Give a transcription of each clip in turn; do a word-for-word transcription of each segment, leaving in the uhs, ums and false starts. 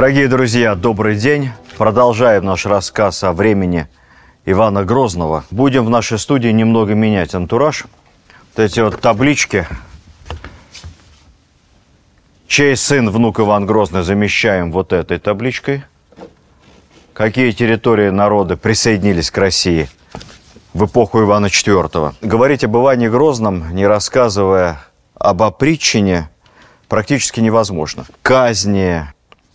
Дорогие друзья, добрый день. Продолжаем наш рассказ о времени Ивана Грозного. Будем в нашей студии немного менять антураж. Вот эти вот таблички. Чей сын, внук Иван Грозный, замещаем вот этой табличкой. Какие территории, народы присоединились к России в эпоху Ивана четвёртого. Говорить об Иване Грозном, не рассказывая об опричнине, практически невозможно. Казни,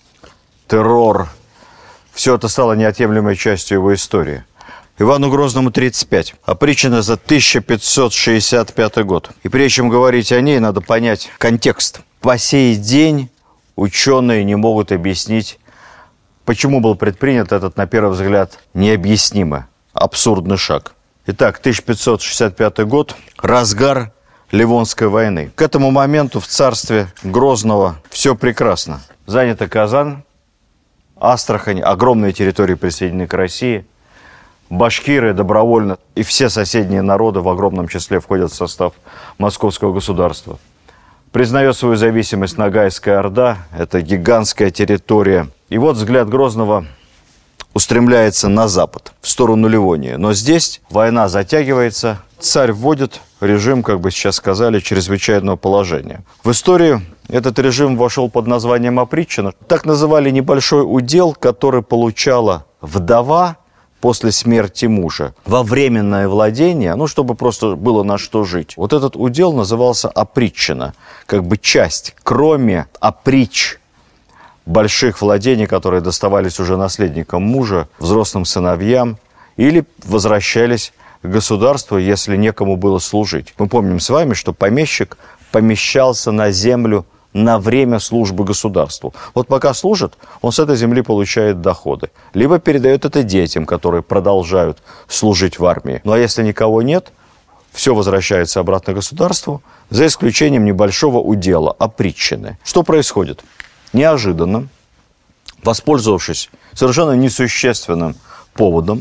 террор, все это стало неотъемлемой частью его истории. Ивану Грозному тридцать пять. Опричнина за тысяча пятьсот шестьдесят пятый год. И прежде чем говорить о ней, надо понять контекст. По сей день ученые не могут объяснить, почему был предпринят этот, на первый взгляд, необъяснимый, абсурдный шаг. Итак, тысяча пятьсот шестьдесят пятый год, разгар Ливонской войны. К этому моменту в царстве Грозного все прекрасно. Занята Казань, Астрахань, огромные территории присоединены к России. Башкиры добровольно и все соседние народы в огромном числе входят в состав Московского государства. Признает свою зависимость Ногайская Орда, это гигантская территория. И вот взгляд Грозного устремляется на запад, в сторону Ливонии. Но здесь война затягивается, царь вводит режим, как бы сейчас сказали, чрезвычайного положения. В историю этот режим вошел под названием опричнина. Так называли небольшой удел, который получала вдова после смерти мужа во временное владение, ну, чтобы просто было на что жить. Вот этот удел назывался опричнина, как бы часть, кроме оприч, больших владений, которые доставались уже наследникам мужа, взрослым сыновьям, или возвращались к государству, если некому было служить. Мы помним с вами, что помещик помещался на землю на время службы государству. Вот пока служит, он с этой земли получает доходы. Либо передает это детям, которые продолжают служить в армии. Ну а если никого нет, все возвращается обратно к государству, за исключением небольшого удела, опричнины. Что происходит? Неожиданно, воспользовавшись совершенно несущественным поводом,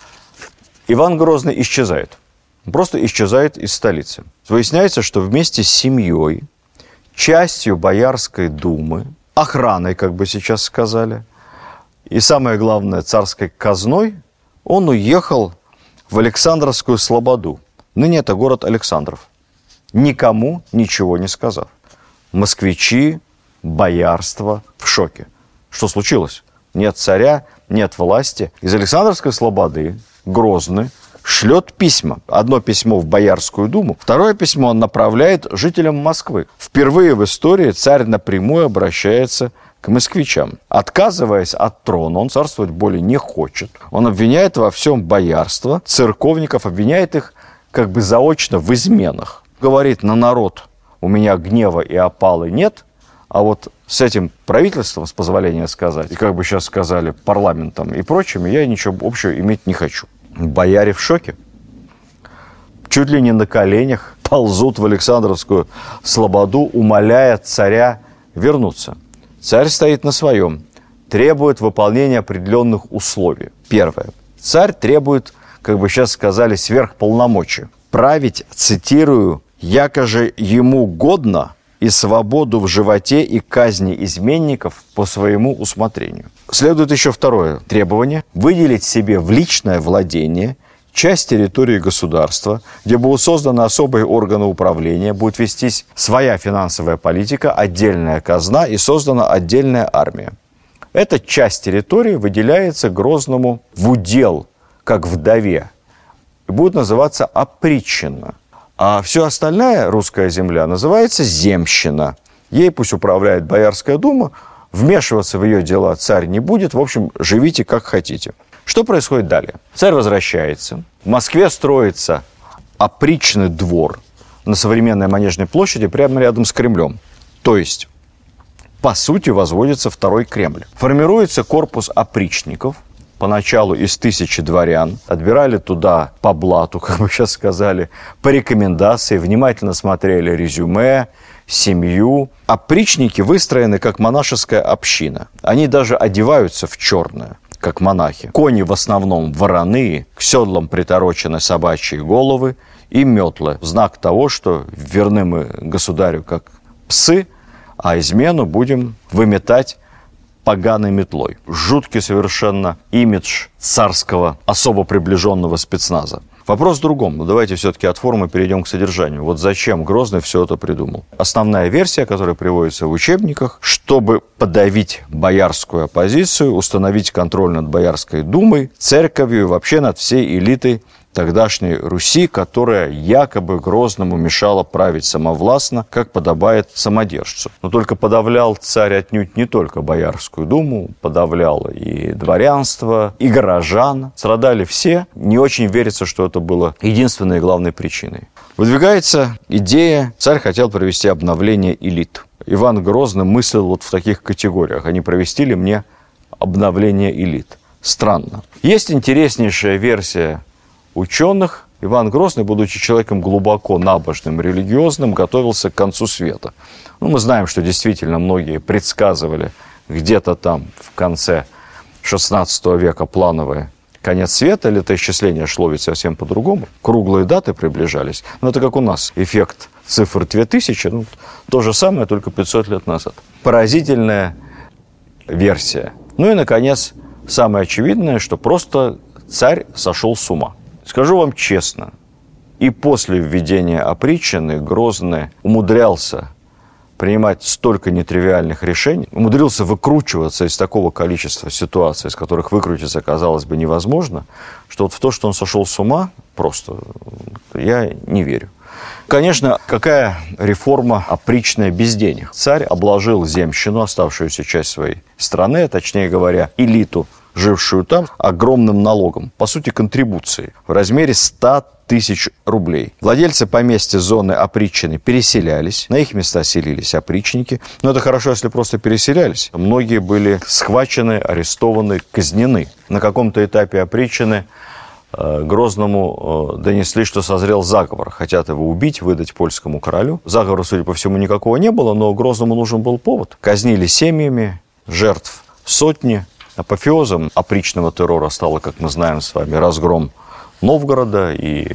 Иван Грозный исчезает. Просто исчезает из столицы. Выясняется, что вместе с семьей, частью Боярской думы, охраной, как бы сейчас сказали, и самое главное, царской казной, он уехал в Александровскую Слободу. Ныне это город Александров. Никому ничего не сказав. Москвичи, боярство в шоке. Что случилось? Нет царя, нет власти. Из Александровской Слободы Грозный шлет письма. Одно письмо в Боярскую думу, второе письмо он направляет жителям Москвы. Впервые в истории царь напрямую обращается к москвичам. Отказываясь от трона, он царствовать более не хочет. Он обвиняет во всем боярство, церковников, обвиняет их как бы заочно в изменах. Говорит: на народ у меня гнева и опалы нет, а вот с этим правительством, с позволения сказать, и как бы сейчас сказали, парламентом и прочими, я ничего общего иметь не хочу. Бояре в шоке. Чуть ли не на коленях ползут в Александровскую Слободу, умоляя царя вернуться. Царь стоит на своем, требует выполнения определенных условий. Первое. Царь требует, как бы сейчас сказали, сверхполномочий. Править, цитирую, «якоже ему годно и свободу в животе и казни изменников по своему усмотрению». Следует еще второе требование – выделить себе в личное владение часть территории государства, где будут созданы особые органы управления, будет вестись своя финансовая политика, отдельная казна и создана отдельная армия. Эта часть территории выделяется Грозному в удел, как вдове, и будет называться опричнина. А все остальная русская земля называется земщина. Ей пусть управляет Боярская дума, вмешиваться в ее дела царь не будет. В общем, живите как хотите. Что происходит далее? Царь возвращается. В Москве строится опричный двор на современной Манежной площади прямо рядом с Кремлем. То есть, по сути, возводится второй Кремль. Формируется корпус опричников. Поначалу из тысячи дворян, отбирали туда по блату, как бы сейчас сказали, по рекомендации, внимательно смотрели резюме, семью. Опричники выстроены как монашеская община. Они даже одеваются в черное, как монахи. Кони в основном вороные, к седлам приторочены собачьи головы и метлы. Знак того, что верны мы государю как псы, а измену будем выметать поганой метлой. Жуткий совершенно имидж царского особо приближенного спецназа. Вопрос в другом. Но давайте все-таки от формы перейдем к содержанию. Вот зачем Грозный все это придумал? Основная версия, которая приводится в учебниках, чтобы подавить боярскую оппозицию, установить контроль над Боярской думой, церковью и вообще над всей элитой тогдашней Руси, которая якобы Грозному мешала править самовластно, как подобает самодержцу. Но только подавлял царь отнюдь не только Боярскую думу, подавлял и дворянство, и горожан. Страдали все. Не очень верится, что это было единственной и главной причиной. Выдвигается идея, царь хотел провести обновление элит. Иван Грозный мыслил вот в таких категориях. А не провести ли мне обновление элит? Странно. Есть интереснейшая версия ученых. Иван Грозный, будучи человеком глубоко набожным, религиозным, готовился к концу света. Ну, мы знаем, что действительно многие предсказывали где-то там в конце шестнадцатого века плановое конец света, летоисчисление шло ведь совсем по-другому. Круглые даты приближались. Но это как у нас эффект цифр две тысячи, ну, то же самое, только пятьсот лет назад. Поразительная версия. Ну и, наконец, самое очевидное, что просто царь сошел с ума. Скажу вам честно, и после введения опричнины Грозный умудрялся принимать столько нетривиальных решений, умудрился выкручиваться из такого количества ситуаций, из которых выкрутиться, казалось бы, невозможно, что вот в то, что он сошел с ума, просто я не верю. Конечно, какая реформа опричная без денег? Царь обложил земщину, оставшуюся часть своей страны, точнее говоря, элиту, жившую там, огромным налогом, по сути, контрибуцией в размере ста тысяч рублей. Владельцы поместья зоны опричнины переселялись, на их места селились опричники. Но это хорошо, если просто переселялись. Многие были схвачены, арестованы, казнены. На каком-то этапе опричнины э, Грозному э, донесли, что созрел заговор. Хотят его убить, выдать польскому королю. Заговора, судя по всему, никакого не было, но Грозному нужен был повод. Казнили семьями, жертв сотни. Апофеозом опричного террора стало, как мы знаем с вами, разгром Новгорода и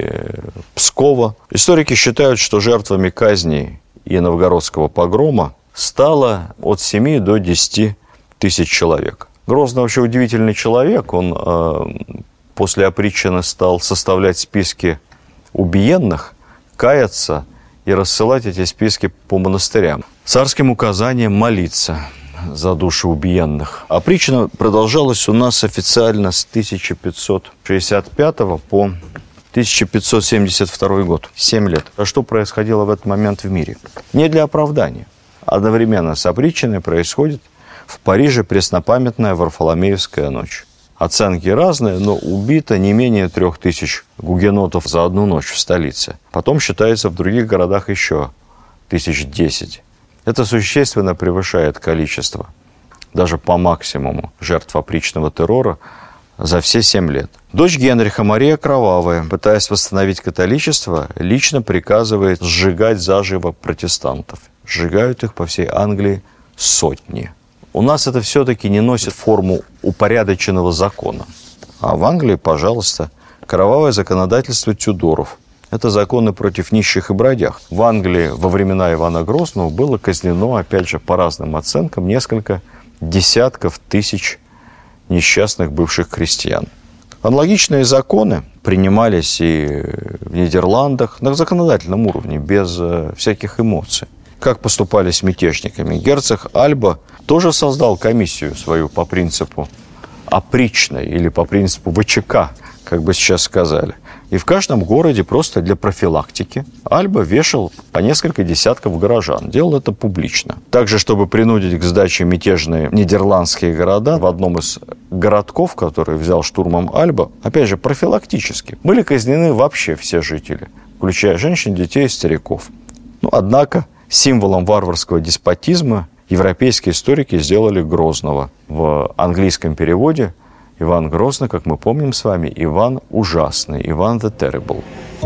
Пскова. Историки считают, что жертвами казни и новгородского погрома стало от семи до десяти тысяч человек. Грозный вообще удивительный человек. Он э, после опричнины стал составлять списки убиенных, каяться и рассылать эти списки по монастырям. Царским указанием молиться за души убиенных. Опричнина продолжалась у нас официально с тысяча пятьсот шестьдесят пятого по тысяча пятьсот семьдесят второй год. Семь лет. А что происходило в этот момент в мире? Не для оправдания. Одновременно с опричниной происходит в Париже преснопамятная Варфоломеевская ночь. Оценки разные, но убито не менее трех тысяч гугенотов за одну ночь в столице. Потом считается в других городах еще тысяч десять. Это существенно превышает количество, даже по максимуму, жертв опричного террора за все семь лет. Дочь Генриха, Мария Кровавая, пытаясь восстановить католичество, лично приказывает сжигать заживо протестантов. Сжигают их по всей Англии сотни. У нас это все-таки не носит форму упорядоченного закона. А в Англии, пожалуйста, кровавое законодательство Тюдоров. Это законы против нищих и бродяг. В Англии во времена Ивана Грозного было казнено, опять же, по разным оценкам, несколько десятков тысяч несчастных бывших крестьян. Аналогичные законы принимались и в Нидерландах на законодательном уровне, без э, всяких эмоций. Как поступали с мятежниками? Герцог Альба тоже создал комиссию свою по принципу опричной или по принципу ВЧК, как бы сейчас сказали. И в каждом городе просто для профилактики Альба вешал по несколько десятков горожан. Делал это публично. Также, чтобы принудить к сдаче мятежные нидерландские города, в одном из городков, который взял штурмом Альба, опять же, профилактически, были казнены вообще все жители, включая женщин, детей и стариков. Ну, однако, символом варварского деспотизма европейские историки сделали Грозного. В английском переводе Иван Грозный, как мы помним с вами, Иван Ужасный, Иван the Terrible.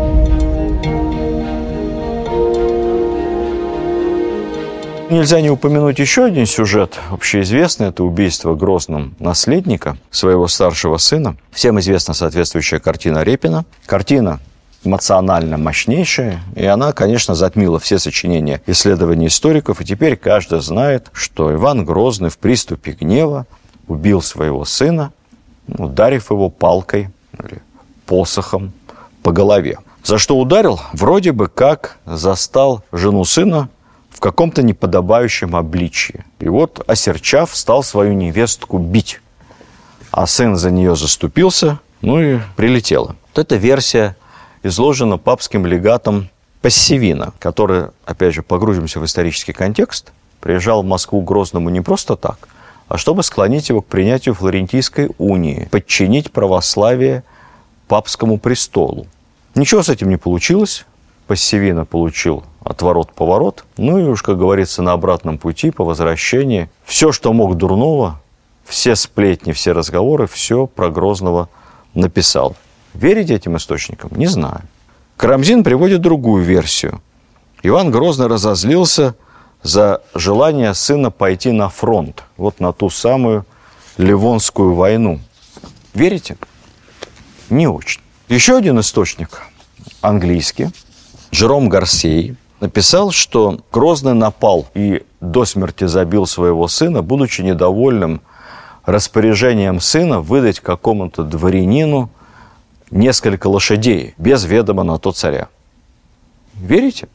Нельзя не упомянуть еще один сюжет, общеизвестный. Это убийство Грозным наследника, своего старшего сына. Всем известна соответствующая картина Репина. Картина эмоционально мощнейшая, и она, конечно, затмила все сочинения исследований историков, и теперь каждый знает, что Иван Грозный в приступе гнева убил своего сына, ударив его палкой или посохом по голове. За что ударил? Вроде бы как застал жену сына в каком-то неподобающем обличье. И вот, осерчав, стал свою невестку бить. А сын за нее заступился, ну и прилетело. Вот эта версия изложена папским легатом Пассивино, который, опять же, погрузимся в исторический контекст, приезжал в Москву к Грозному не просто так, а чтобы склонить его к принятию Флорентийской унии, подчинить православие папскому престолу. Ничего с этим не получилось. Пассивино получил отворот-поворот. Ну и уж, как говорится, на обратном пути, по возвращении, все, что мог дурного, все сплетни, все разговоры, все про Грозного написал. Верите этим источникам? Не знаю. Карамзин приводит другую версию. Иван Грозный разозлился за желание сына пойти на фронт, вот на ту самую Ливонскую войну. Верите? Не очень. Еще один источник, английский, Жером Гарсей, написал, что Грозный напал и до смерти забил своего сына, будучи недовольным распоряжением сына выдать какому-то дворянину несколько лошадей без ведома на то царя. Верите?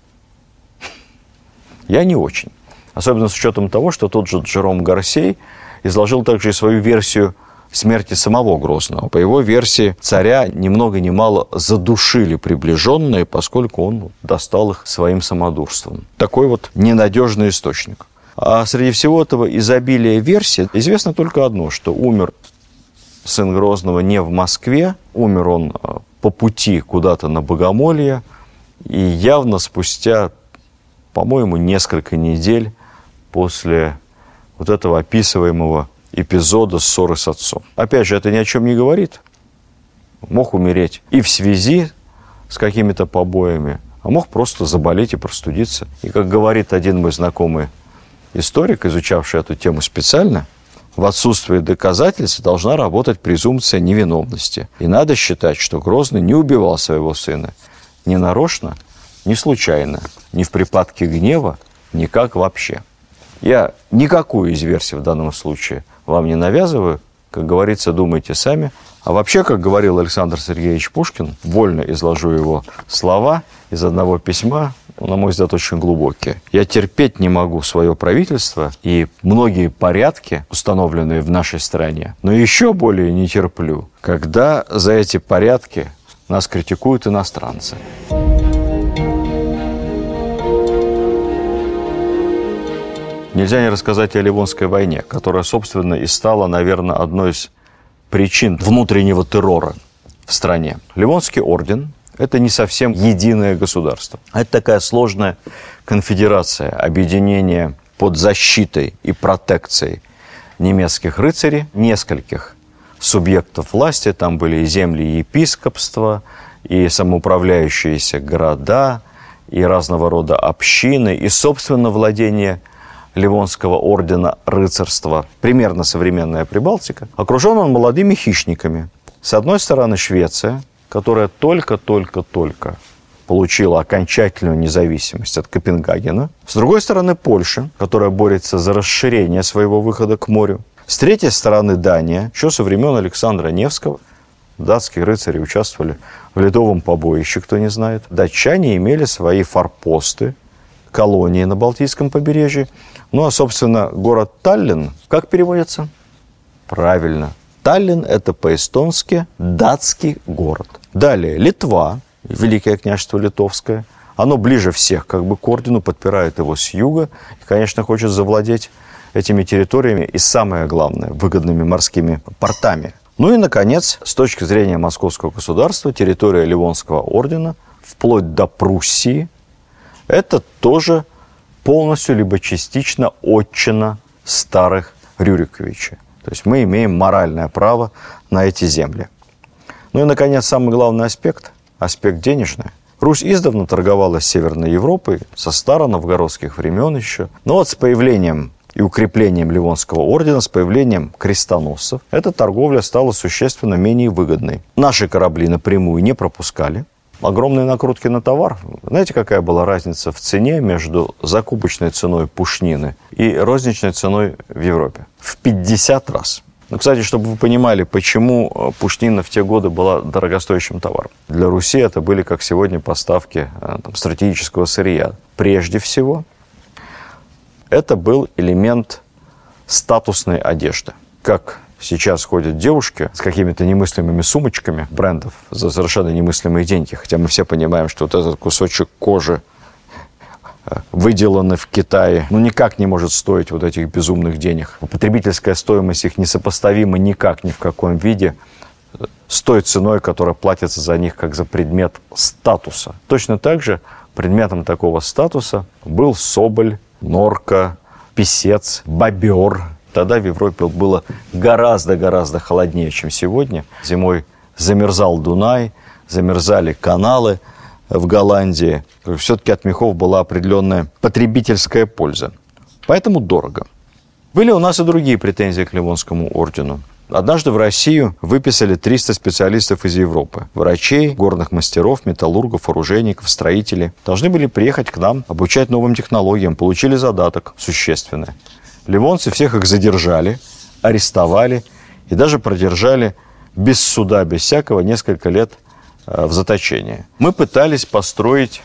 Я не очень. Особенно с учетом того, что тот же Жером Гарсей изложил также и свою версию смерти самого Грозного. По его версии, царя ни много ни мало задушили приближенные, поскольку он достал их своим самодурством. Такой вот ненадежный источник. А среди всего этого изобилия версий известно только одно, что умер сын Грозного не в Москве, умер он по пути куда-то на Богомолье, и явно спустя, по-моему, несколько недель после вот этого описываемого эпизода ссоры с отцом. Опять же, это ни о чем не говорит. Мог умереть и в связи с какими-то побоями, а мог просто заболеть и простудиться. И, как говорит один мой знакомый историк, изучавший эту тему специально, в отсутствие доказательств должна работать презумпция невиновности. И надо считать, что Грозный не убивал своего сына ни нарочно, ни случайно, ни в припадке гнева, никак вообще. Я никакую из версий в данном случае вам не навязываю. Как говорится, думайте сами. А вообще, как говорил Александр Сергеевич Пушкин, вольно изложу его слова из одного письма, на мой взгляд, очень глубокие. «Я терпеть не могу свое правительство и многие порядки, установленные в нашей стране, но еще более не терплю, когда за эти порядки нас критикуют иностранцы». Нельзя не рассказать о Ливонской войне, которая, собственно, и стала, наверное, одной из причин внутреннего террора в стране. Ливонский орден – это не совсем единое государство. Это такая сложная конфедерация, объединение под защитой и протекцией немецких рыцарей, нескольких субъектов власти. Там были и земли епископства, и самоуправляющиеся города, и разного рода общины, и, собственно, владение Ливонского ордена рыцарства, примерно современная Прибалтика, окружен он молодыми хищниками. С одной стороны Швеция, которая только-только-только получила окончательную независимость от Копенгагена. С другой стороны Польша, которая борется за расширение своего выхода к морю. С третьей стороны Дания, еще со времен Александра Невского. Датские рыцари участвовали в ледовом побоище, кто не знает. Датчане имели свои форпосты, колонии на Балтийском побережье. Ну, а, собственно, город Таллин, как переводится? Правильно. Таллин – это по-эстонски датский город. Далее Литва, Великое княжество Литовское. Оно ближе всех как бы к ордену, подпирает его с юга. И, конечно, хочет завладеть этими территориями и, самое главное, выгодными морскими портами. Ну и, наконец, с точки зрения московского государства, территория Ливонского ордена, вплоть до Пруссии, это тоже полностью либо частично отчина старых Рюриковичей. То есть мы имеем моральное право на эти земли. Ну и, наконец, самый главный аспект, аспект денежный. Русь издавна торговала с Северной Европой, со староновгородских времен еще. Но вот с появлением и укреплением Ливонского ордена, с появлением крестоносцев, эта торговля стала существенно менее выгодной. Наши корабли напрямую не пропускали. Огромные накрутки на товар. Знаете, какая была разница в цене между закупочной ценой пушнины и розничной ценой в Европе? В пятьдесят раз. Ну, кстати, чтобы вы понимали, почему пушнина в те годы была дорогостоящим товаром. Для Руси это были, как сегодня, поставки там, стратегического сырья. Прежде всего, это был элемент статусной одежды. Как сейчас ходят девушки с какими-то немыслимыми сумочками брендов за совершенно немыслимые деньги. Хотя мы все понимаем, что вот этот кусочек кожи, выделанный в Китае, ну никак не может стоить вот этих безумных денег. Потребительская стоимость их несопоставима никак, ни в каком виде с той ценой, которая платится за них как за предмет статуса. Точно так же предметом такого статуса был соболь, норка, писец, бобер. Тогда в Европе было гораздо-гораздо холоднее, чем сегодня. Зимой замерзал Дунай, замерзали каналы в Голландии. Все-таки от мехов была определенная потребительская польза. Поэтому дорого. Были у нас и другие претензии к Ливонскому ордену. Однажды в Россию выписали триста специалистов из Европы. Врачей, горных мастеров, металлургов, оружейников, строителей. Должны были приехать к нам, обучать новым технологиям. Получили задаток существенный. Ливонцы всех их задержали, арестовали и даже продержали без суда, без всякого, несколько лет в заточении. Мы пытались построить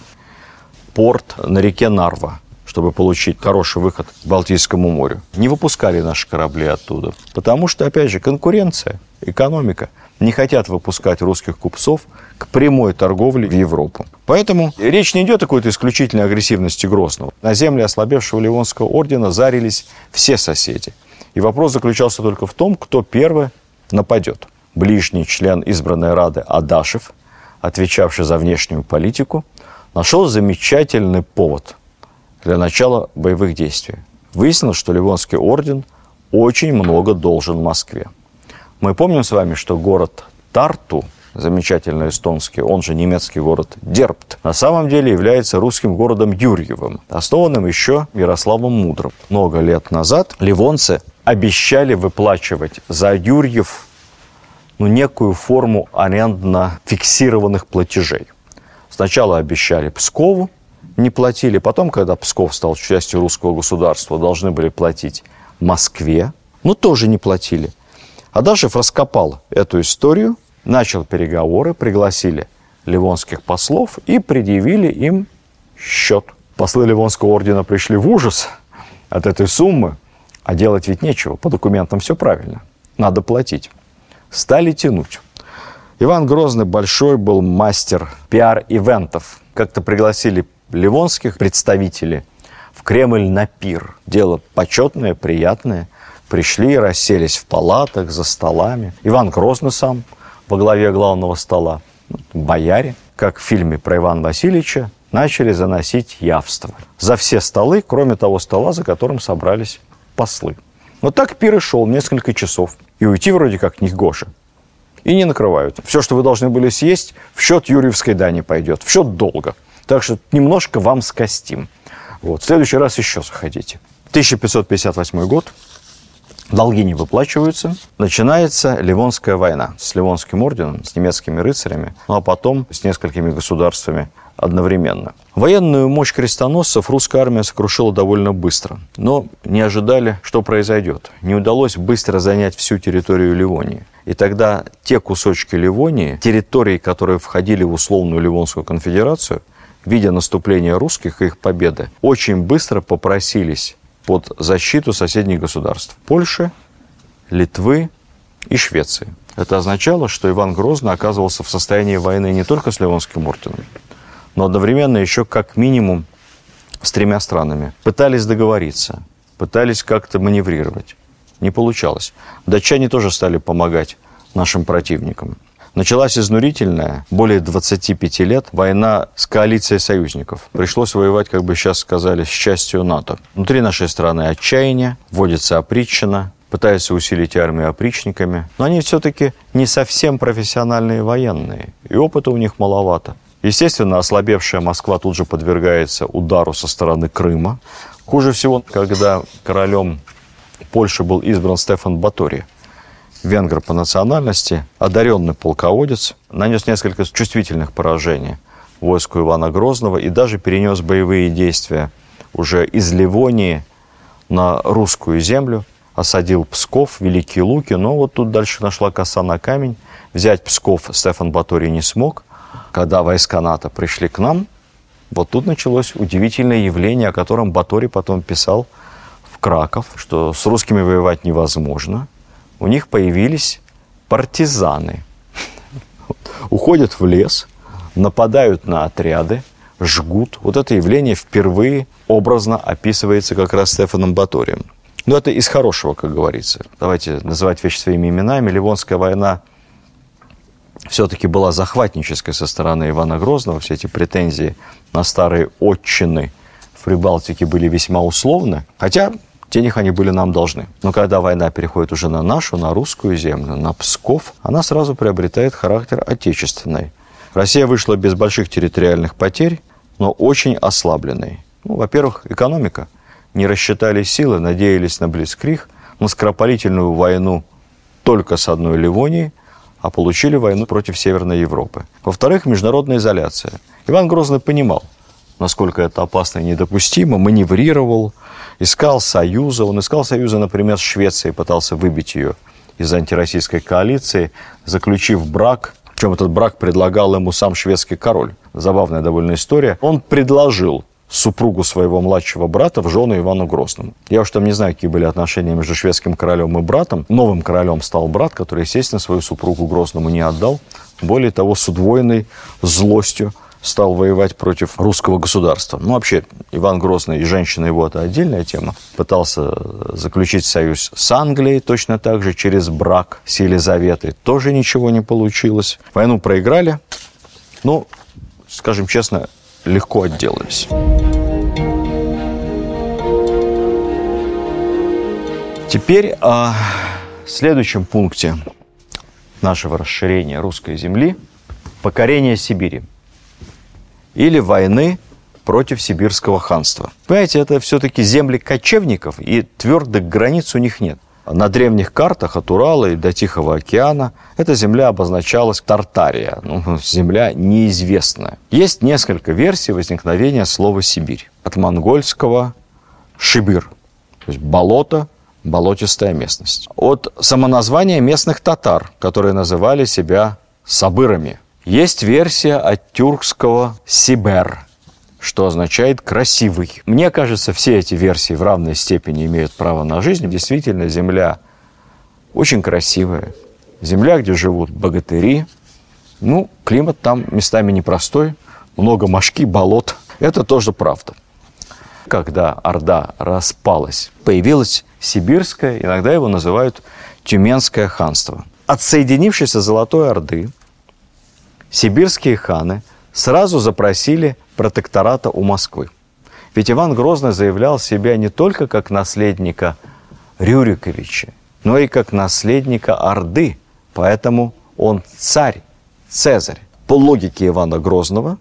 порт на реке Нарва, чтобы получить хороший выход к Балтийскому морю. Не выпускали наши корабли оттуда, потому что, опять же, конкуренция, экономика. Не хотят выпускать русских купцов к прямой торговле в Европу. Поэтому речь не идет о какой-то исключительной агрессивности Грозного. На земле ослабевшего Ливонского ордена зарились все соседи. И вопрос заключался только в том, кто первый нападет. Ближний член избранной Рады Адашев, отвечавший за внешнюю политику, нашел замечательный повод для начала боевых действий. Выяснилось, что Ливонский орден очень много должен Москве. Мы помним с вами, что город Тарту, замечательный эстонский, он же немецкий город Дербт, на самом деле является русским городом Юрьевым, основанным еще Ярославом Мудрым. Много лет назад ливонцы обещали выплачивать за Юрьев ну, некую форму арендно-фиксированных платежей. Сначала обещали Пскову, не платили. Потом, когда Псков стал частью русского государства, должны были платить Москве, но тоже не платили. Адашев раскопал эту историю, начал переговоры, пригласили ливонских послов и предъявили им счет. Послы Ливонского ордена пришли в ужас от этой суммы, а делать ведь нечего, по документам все правильно, надо платить. Стали тянуть. Иван Грозный большой был мастер пиар-ивентов. Как-то пригласили ливонских представителей в Кремль на пир. Дело почетное, приятное. Пришли, расселись в палатах, за столами. Иван Грозный сам во главе главного стола. Бояре, как в фильме про Ивана Васильевича, начали заносить явство. За все столы, кроме того стола, за которым собрались послы. Вот так пир и шел несколько часов. И уйти вроде как негоже. И не накрывают. Все, что вы должны были съесть, в счет Юрьевской дани пойдет. В счет долга. Так что немножко вам скостим. Вот. В следующий раз еще заходите. тысяча пятьсот пятьдесят восьмой год. Долги не выплачиваются. Начинается Ливонская война с Ливонским орденом, с немецкими рыцарями, ну а потом с несколькими государствами одновременно. Военную мощь крестоносцев русская армия сокрушила довольно быстро, но не ожидали, что произойдет. Не удалось быстро занять всю территорию Ливонии. И тогда те кусочки Ливонии, территории, которые входили в условную Ливонскую конфедерацию, видя наступление русских и их победы, очень быстро попросились под защиту соседних государств – Польши, Литвы и Швеции. Это означало, что Иван Грозный оказывался в состоянии войны не только с Ливонским орденом, но одновременно еще как минимум с тремя странами. Пытались договориться, пытались как-то маневрировать. Не получалось. Датчане тоже стали помогать нашим противникам. Началась изнурительная, более двадцати пяти лет, война с коалицией союзников. Пришлось воевать, как бы сейчас сказали, с частью НАТО. Внутри нашей страны отчаяние, вводится опричнина, пытаются усилить армию опричниками. Но они все-таки не совсем профессиональные военные, и опыта у них маловато. Естественно, ослабевшая Москва тут же подвергается удару со стороны Крыма. Хуже всего, когда королем Польши был избран Стефан Баторий. венгр по национальности, одаренный полководец, нанес несколько чувствительных поражений войску Ивана Грозного и даже перенес боевые действия уже из Ливонии на русскую землю, осадил Псков, Великие Луки, но вот тут дальше нашла коса на камень. Взять Псков Стефан Баторий не смог. Когда войска НАТО пришли к нам, вот тут началось удивительное явление, о котором Баторий потом писал в Краков, что с русскими воевать невозможно. У них появились партизаны. Уходят в лес, нападают на отряды, жгут. Вот это явление впервые образно описывается как раз Стефаном Баторием. Но это из хорошего, как говорится. Давайте называть вещи своими именами. Ливонская война все-таки была захватнической со стороны Ивана Грозного. Все эти претензии на старые отчины в Прибалтике были весьма условны. Хотя денег они были нам должны. Но когда война переходит уже на нашу, на русскую землю, на Псков, она сразу приобретает характер отечественной. Россия вышла без больших территориальных потерь, но очень ослабленной. Ну, во-первых, экономика. Не рассчитали силы, надеялись на блицкриг, на скоропалительную войну только с одной Ливонией, а получили войну против Северной Европы. Во-вторых, международная изоляция. Иван Грозный понимал, насколько это опасно и недопустимо, маневрировал, искал союза. Он искал союза, например, с Швецией, пытался выбить ее из антироссийской коалиции, заключив брак. Причем этот брак предлагал ему сам шведский король. Забавная довольно история. Он предложил супругу своего младшего брата в жены Ивану Грозному. Я уж там не знаю, какие были отношения между шведским королем и братом. Новым королем стал брат, который, естественно, свою супругу Грозному не отдал. Более того, с удвоенной злостью стал воевать против русского государства. Ну, вообще, Иван Грозный и женщина его – это отдельная тема. Пытался заключить союз с Англией точно так же через брак с Елизаветой. Тоже ничего не получилось. Войну проиграли. Ну, скажем честно, легко отделались. Теперь о следующем пункте нашего расширения русской земли – покорение Сибири или войны против сибирского ханства. Понимаете, это все-таки земли кочевников, и твердых границ у них нет. На древних картах от Урала и до Тихого океана эта земля обозначалась Тартария, ну, земля неизвестная. Есть несколько версий возникновения слова «Сибирь». От монгольского «шибир», то есть болото, болотистая местность. От самоназвания местных татар, которые называли себя сабырами. Есть версия от тюркского «сибер», что означает «красивый». Мне кажется, все эти версии в равной степени имеют право на жизнь. Действительно, земля очень красивая. Земля, где живут богатыри. Ну, климат там местами непростой. Много мошки, болот. Это тоже правда. Когда Орда распалась, появилось Сибирское, иногда его называют Тюменское ханство. Отсоединившись от Золотой Орды, сибирские ханы сразу запросили протектората у Москвы. Ведь Иван Грозный заявлял себя не только как наследника Рюриковича, но и как наследника Орды. Поэтому он царь, Цезарь. По логике Ивана Грозного,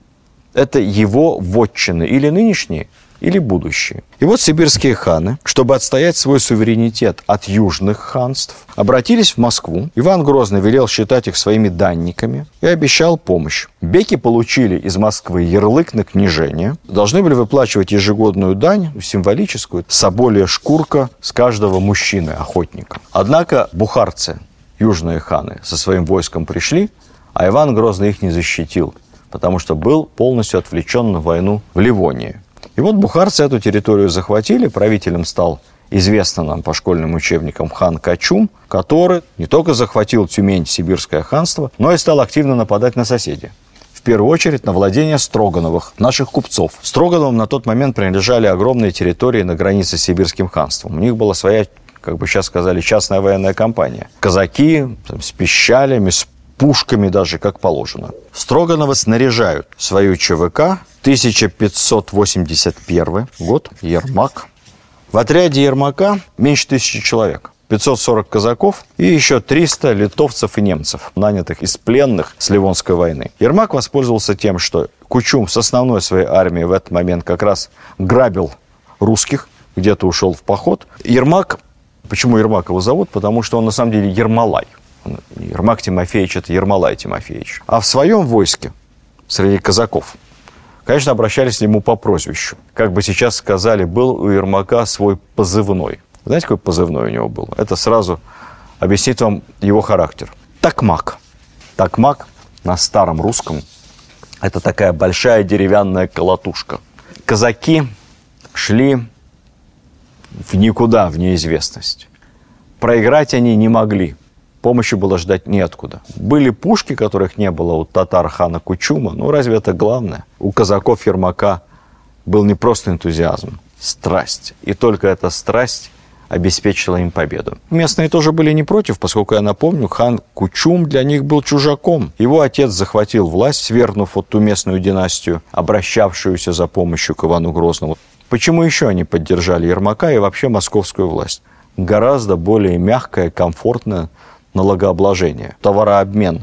это его вотчины или нынешние, или будущее. И вот сибирские ханы, чтобы отстоять свой суверенитет от южных ханств, обратились в Москву. Иван Грозный велел считать их своими данниками и обещал помощь. Беки получили из Москвы ярлык на княжение, должны были выплачивать ежегодную дань, символическую, соболья шкурка с каждого мужчины-охотника. Однако бухарцы, южные ханы, со своим войском пришли, а Иван Грозный их не защитил, потому что был полностью отвлечен на войну в Ливонии. И вот бухарцы эту территорию захватили, правителем стал известный нам по школьным учебникам хан Качум, который не только захватил Тюмень, Сибирское ханство, но и стал активно нападать на соседей. В первую очередь на владения Строгановых, наших купцов. Строгановым на тот момент принадлежали огромные территории на границе с Сибирским ханством. У них была своя, как бы сейчас сказали, частная военная компания. Казаки там, с пищалями, с пушками даже, как положено. Строгановы снаряжают свою ЧВК, тысяча пятьсот восемьдесят первый год, Ермак. В отряде Ермака меньше тысячи человек. пятьсот сорок казаков и еще триста литовцев и немцев, нанятых из пленных с Ливонской войны. Ермак воспользовался тем, что Кучум с основной своей армией в этот момент как раз грабил русских, где-то ушел в поход. Ермак Почему Ермак его зовут? Потому что он на самом деле Ермолай. Ермак Тимофеевич – это Ермолай Тимофеевич. А в своем войске, среди казаков, конечно, обращались к нему по прозвищу. Как бы сейчас сказали, был у Ермака свой позывной. Знаете, какой позывной у него был? Это сразу объяснит вам его характер. Токмак. Токмак на старом русском – это такая большая деревянная колотушка. Казаки шли в никуда, в неизвестность. Проиграть они не могли. Помощи было ждать неоткуда. Были пушки, которых не было у татар хана Кучума. Ну, разве это главное? У казаков Ермака был не просто энтузиазм, страсть. И только эта страсть обеспечила им победу. Местные тоже были не против, поскольку, я напомню, хан Кучум для них был чужаком. Его отец захватил власть, свергнув вот ту местную династию, обращавшуюся за помощью к Ивану Грозному. Почему еще они поддержали Ермака и вообще московскую власть? Гораздо более мягкое, комфортное налогообложение. Товарообмен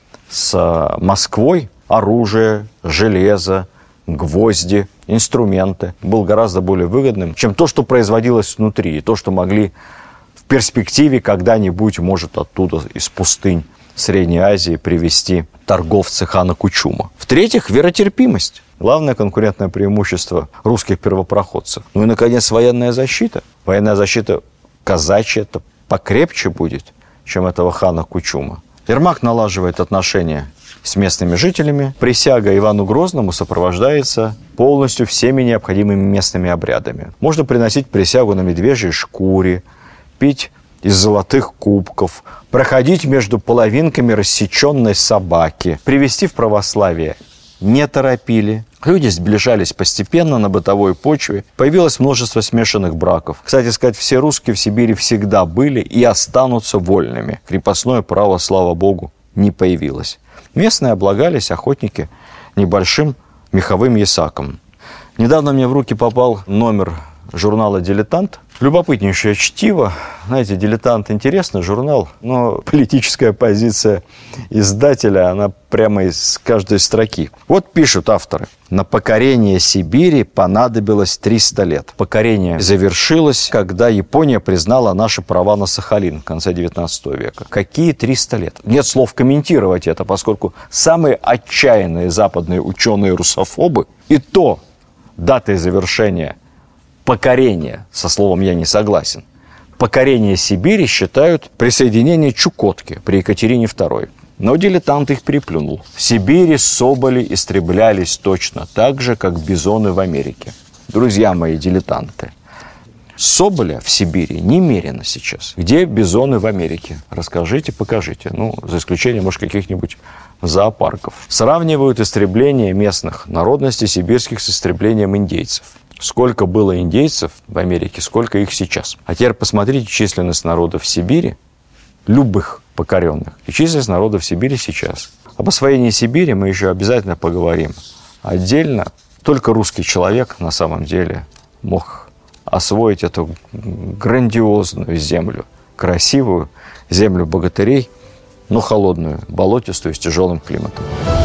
с Москвой, оружие, железо, гвозди, инструменты был гораздо более выгодным, чем то, что производилось внутри, и то, что могли в перспективе когда-нибудь, может, оттуда, из пустынь Средней Азии, привезти торговцы хана Кучума. В-третьих, веротерпимость. Главное конкурентное преимущество русских первопроходцев. Ну и, наконец, военная защита. Военная защита казачья-то покрепче будет, чем этого хана Кучума. Ермак налаживает отношения с местными жителями. Присяга Ивану Грозному сопровождается полностью всеми необходимыми местными обрядами. Можно приносить присягу на медвежьей шкуре, пить из золотых кубков, проходить между половинками рассеченной собаки, привести в православие не торопили. Люди сближались постепенно на бытовой почве. Появилось множество смешанных браков. Кстати сказать, все русские в Сибири всегда были и останутся вольными. Крепостное право, слава богу, не появилось. Местные облагались, охотники, небольшим меховым ясаком. Недавно мне в руки попал номер журнала «Дилетант». Любопытнейшее чтиво. Знаете, «Дилетант» интересный журнал, но политическая позиция издателя, она прямо из каждой строки. Вот пишут авторы. На покорение Сибири понадобилось триста лет. Покорение завершилось, когда Япония признала наши права на Сахалин в конце девятнадцатого века. Какие триста лет? Нет слов комментировать это, поскольку самые отчаянные западные ученые-русофобы и то датой завершения покорение, со словом я не согласен, покорение Сибири считают присоединение Чукотки при Екатерине второй. Но «Дилетант» их переплюнул. В Сибири соболи истреблялись точно так же, как бизоны в Америке. Друзья мои дилетанты, соболя в Сибири немерено сейчас. Где бизоны в Америке? Расскажите, покажите. Ну, за исключением, может, каких-нибудь зоопарков. Сравнивают истребление местных народностей сибирских с истреблением индейцев. Сколько было индейцев в Америке, сколько их сейчас. А теперь посмотрите численность народов в Сибири, любых покоренных, и численность народов в Сибири сейчас. Об освоении Сибири мы еще обязательно поговорим. Отдельно только русский человек на самом деле мог освоить эту грандиозную землю, красивую землю богатырей, но холодную, болотистую, с тяжелым климатом.